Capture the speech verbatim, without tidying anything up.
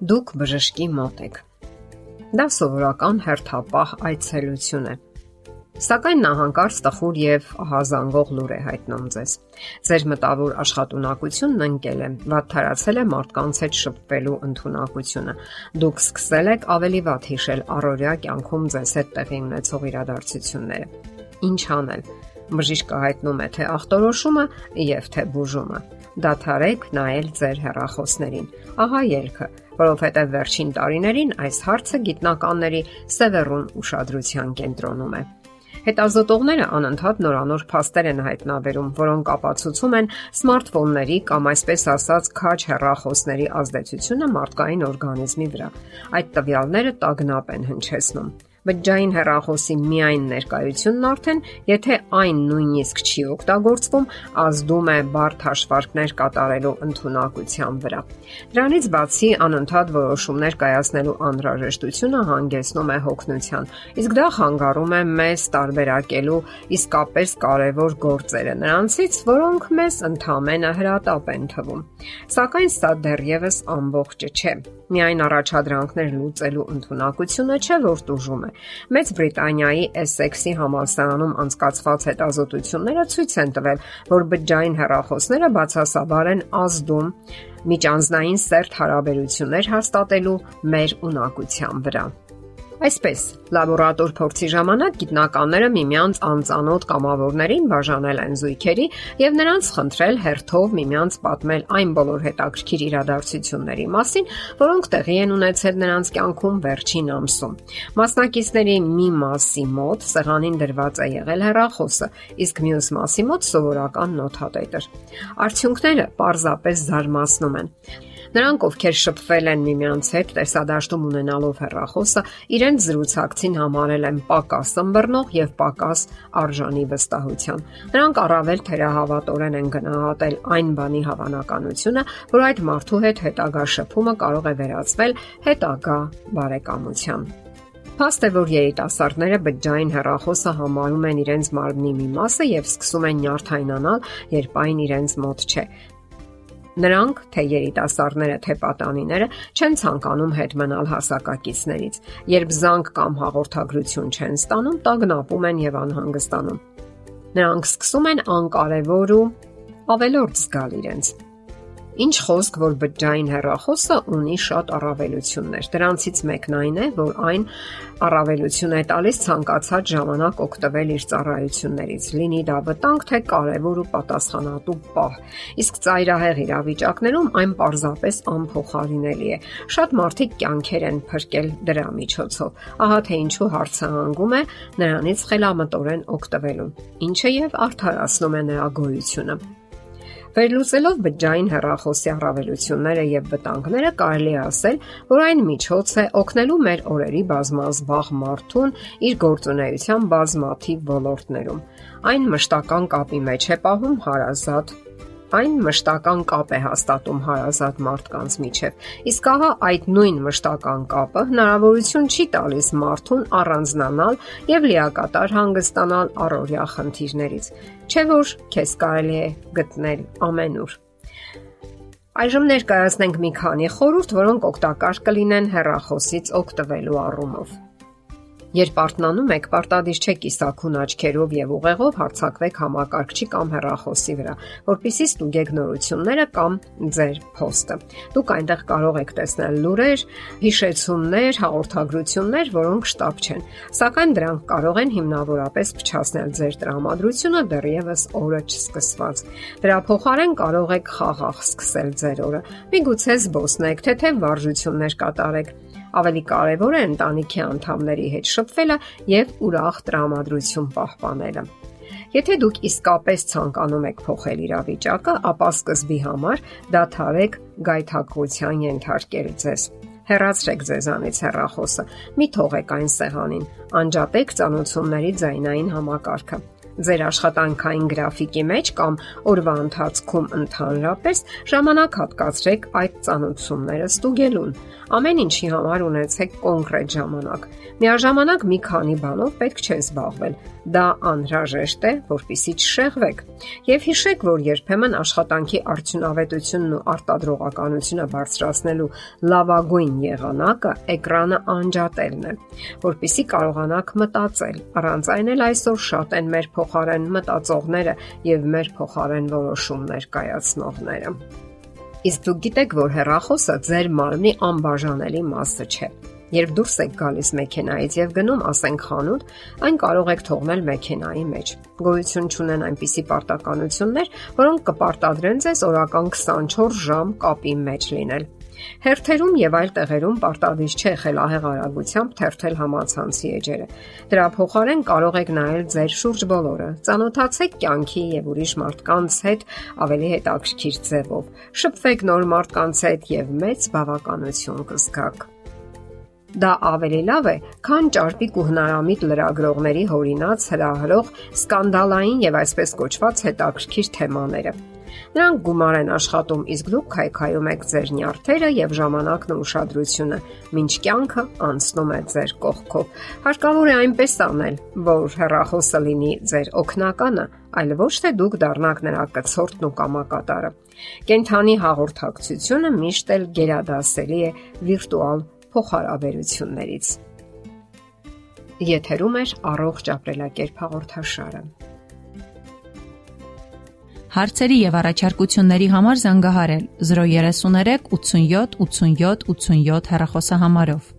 Դուք բժշկի մոտ եք։ Դա սովորական հերթապահ այցելություն է։ Սակայն նա հանկարծ տխուր եւ ահազանգող լուր է հայտնում ձեզ։ Ձեր մտավոր աշխատունակությունն ընկել է, վատթարացել է մարդկանց հետ շփվելու ընդունակությունը։ Դուք սկսել եք ավելի վատ հիշել առօրյա կյանքում ձեզ հետ տեղի ունեցող իրադարձությունները։ Ինչ անել։ Բժիշկը հայտնում է թե ախտորոշումը եւ թե բուժումը։ Դադարեք նայել ձեր հեռախոսներին։ Ահա ելքը, որովհետև վերջին տարիներին այս հարցը գիտնականների սևեռուն ուշադրության կենտրոնում է։ Հետազոտողները անընդհատ նորանոր փաստեր են հայտնաբերում, որոնք ապացուցում են սմարթֆոնների կամ այսպես ասած քաջ հեռախոսների ազդեցությունը մարդկային օրգանիզմի վրա։ Այդ տվյալները տագնապ են հնչեցնում։ Բջջային հեռախոսի միայն ներկայությունն արդեն, եթե այն նույնիսկ չի օգտագործվում, ազդում է բարդ հաշվարկներ կատարելու ընդունակության վրա։ Դրանից բացի անընդհատ որոշումներ կայացնելու անհրաժեշտությունը հանգեցնում է հոգնության, իսկ դա խանգարում է մեզ տարբերակելու իսկապես կարևոր գործերը նրանցից, որոնք մեզ ընդհանրապես հրատապ են թվում։ Սակայն սա դեռևս ամբողջը չէ։ Միայն առաջադրանքներ լուծելու ընդունակությունը չէ, որ տուժում է։ Մեծ Բրիտանիայի Էսեքսի համալսարանում անցկացված հետազոտությունները ցույց են տվել, որ բջջային հեռախոսները բացասաբար են ազդում միջանձնային սերտ հարաբերություններ հաստատելու մեր ունակության վրա։ Այսպես, լաբորատոր փորձի ժամանակ գիտնականները միմյանց անծանոթ կամավորներին բաժանել են զույգերի եւ նրանց խնդրել հերթով միմյանց պատմել այն բոլոր հետաքրքիր իրադարձությունների մասին, որոնք տեղի են ունեցել նրանց կյանքում վերջին ամսում։ Մասնակիցների մի մասի մոտ սեղանին դրված է եղել հեռախոսը, իսկ մյուս մասի մոտ սովորական նոթատետր։ Արդյունքները պարզապես զարմացնում են։ Նրանք, ովքեր շփվել են միմյանց հետ տեսադաշտում ունենալով հեռախոսը, իրենց զրուցակցին համարել են պակաս ըմբռնող եւ պակաս արժանի վստահության։ Նրանք առավել թերահավատորեն են գնահատել այն բանի հավանականությունը, որ այդ մարդու հետ հետագա շփումը կարող է վերածվել հետագա բարեկամության։ Փաստ է, որ երիտասարդները բջջային հեռախոսը համարում են իրենց մարմնի մի մասը եւ սկսում են նյարդայնանալ, երբ այն իրենց մոտ չէ։ Նրանք, թե երիտասարդները, թե պատանիները, չեն ցանկանում հետ մնալ հասակակիցներից։ Երբ զանգ կամ հաղորդագրություն չեն ստանում, տագնապում են եւ անհանգստանում։ Նրանք սկսում են անկարևոր ու ավելորդ զգալ իրենց։ Ինչ խոսք, որ բջջային հեռախոսը ունի շատ առավելություններ։ Դրանցից մեկն այն է, որ այն առավելություն է տալիս ցանկացած ժամանակ օգտվել իր ծառայություններից, լինի դա վտանգ, թե կարևոր ու պատասխանատու պահ։ Իսկ ծայրահեղ իրավիճակներում այն պարզապես անփոխարինելի է։ Շատ մարդիկ կյանքեր են փրկել դրա միջոցով։ Ահա թե ինչու հարցը հանգում է նրանից խելամտորեն օգտվելուն, ինչը եւ արդարացնում է նրա գոյությունը։ Վերլուծելով բջջային հեռախոսի առավելությունները եւ վտանգները, կարելի է ասել, որ այն միջոց է օգնելու մեր օրերի բազմազբաղ մարդուն իր գործունեության բազմաթիվ ոլորտներում։ Այն մշտական կապի մեջ է պահում հարազատ Այն մշտական կապ է հաստատում հարազատ մարդկանց միջև, իսկ ահա այդ նույն մշտական կապը հնարավորություն չի տալիս մարդուն առանձնանալ եւ լիակատար հանգստանալ առօրյա խնդիրներից, չէ՞ որ քեզ կարելի է գտնել ամենուր։ Այժմ ներկայացնենք մի քանի խորհուրդ, որոնք օգտակար կլինեն հեռախոսից օգտվելու առումով։ Երբ արթնանում եք, պարտադիր չէ կիսաքուն աչքերով եւ ուղեղով հարձակվեք համակարգչի կամ հեռախոսի վրա, որպեսզի ստուգեք նորությունները կամ ձեր փոստը։ Դուք այնտեղ կարող եք տեսնել լուրեր, հիշեցումներ, հաղորդագրություններ, որոնք շտապ չեն, սակայն դրանք կարող են հիմնավորապես փչացնել ձեր տրամադրությունը դեռևս օրը չսկսված։ Դրա փոխարեն կարող եք խաղաղ սկսել ձեր օրը։ Միգուցե զբոսնեք, թեթև վարժություններ կատարեք։ Ավելի կարևոր է ընտանիքի անդամների հետ շփվելը եւ ուրախ տրամադրություն պահպանելը։ Եթե դուք իսկապես ցանկանում եք փոխել իրավիճակը, ապա սկզբի համար դադարեք գայթակղության ենթարկել ձեզ։ Հեռացրեք ձեզանից հեռախոսը, մի թողեք այն սեղանին, անջատեք ծանոթությունների ձայնային համակարգը։ Ձեր աշխատանքային գրաֆիկի մեջ կամ օրվա ընթացքում ընդհանրապես ժամանակ հատկացրեք այդ ծանոթությունները ստուգելուն։ Ամեն ինչի համար ունեցեք կոնկրետ ժամանակ։ Միաժամանակ մի քանի բանով պետք չէ զբաղվել։ Դա անհրաժեշտ է, որպեսզի չշեղվեք։ Եվ հիշեք, որ երբեմն աշխատանքի արդյունավետությունն ու արտադրողականությունը բարձրացնելու լավագույն եղանակը էկրանը անջատելն է, որպեսզի կարողանաք մտածել։ Առանց այն էլ այսօր շատ են մեր փոխարեն մտածողները եւ մեր փոխարեն որոշումներ կայացնողները։ Իսկ դուք գիտեք, որ հեռախոսը ձեր մարմնի անբաժանելի մասը չէ։ Երբ դուրս եք գալիս մեքենայից եւ գնում, ասենք, խանութ, այն կարող եք թողնել մեքենայի մեջ։ Գոյություն չունեն այնպիսի պարտականություններ, որոնք կպարտադրեն ձեզ օրական քսանչորս ժամ կապի մեջ լինել։ Հերթերում եւ այլ տեղերում պարտադիր չէ խելահեղ արագությամբ թերթել համացանցի էջերը։ Դրա փոխարեն կարող եք նայել ձեր շուրջ բոլորը, ծանոթացեք կյանքի եւ ուրիշ մարդկանց հետ ավելի հետաքրքիր ձևով, շփվեք նոր մարդկանց հետ եւ մեծ բավականություն կզգաք։ Դա ավելի լավ է, քան ճարպիկ ու հնարամիտ լրագրողների հորինած հրահրող սկանդալային եւ այսպես կոչված հետաքրքիր թեմաները։ Նրանք գումար են աշխատում, իսկ դուք քայքայում եք ձեր նյարդերը եւ ժամանակն ու ուշադրությունը, մինչ կյանքը անցնում է ձեր կողքով։ Հարկավոր է այնպես անել, որ հեռախոսը լինի ձեր օգնականը, այլ ոչ թե դուք դառնաք նրա կցորդն ու կամակատարը։ Կենթանի հաղորդակցությունը միշտ էլ գերադասելի է վիրտուալ փոխհարաբերություններից։ Եթերում է առողջ ապրելակերպ հաղորդաշարը։ Հարցերի եւ առաջարկությունների համար զանգահարել զրո երեք երեք ութսունյոթ ութսունյոթ ութսունյոթ հեռախոսահամարով։